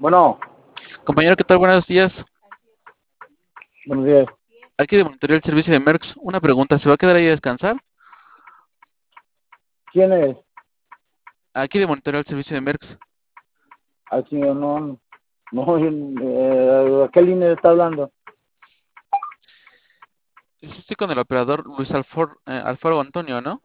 Bueno, Compañero, ¿qué tal? Buenos días. buenos días. Aquí de monitorear el servicio de Merckx. Una pregunta, ¿se va a quedar ahí a descansar? ¿Quién es? Aquí de monitorear el servicio de Merckx. Aquí no, ¿a qué línea está hablando? Sí, estoy con el operador Luis Alfaro Antonio, ¿no?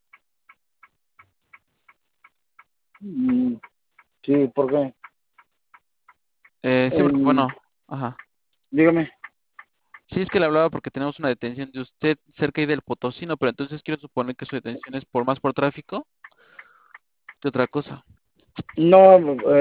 Mm, sí, ¿por qué? Sí, porque Eh, bueno, ajá. dígame. Sí, es que le hablaba porque tenemos una detención de usted cerca ahí del Potosino, pero entonces quiero suponer que su detención es por más por tráfico que otra cosa. No,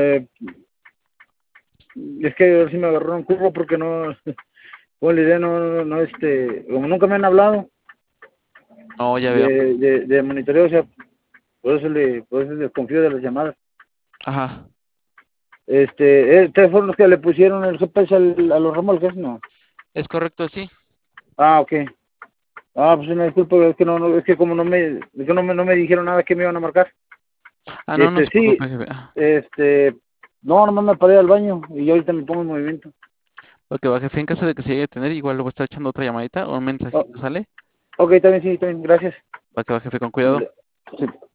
es que ahora sí me agarró un curro porque no, bueno, la idea como nunca me han hablado No, ya veo. de monitoreo, o sea, por eso les desconfío de las llamadas. Ajá. ¿Ustedes fueron los que le pusieron el GPS a los remolques? No. Es correcto, sí. Ah, ok. Ah, pues una disculpa, es que es que como no me dijeron nada que me iban a marcar. Ah, no, no se Sí, preocupe, jefe. este, no, nomás me paré al baño y yo ahorita me pongo en movimiento. Ok, va, jefe, en caso de que se llegue a tener, igual le voy a estar echando otra llamadita o un Oh, mensajito, ¿sale? ok, también sí, también, gracias. Va que va, jefe, con cuidado. Sí.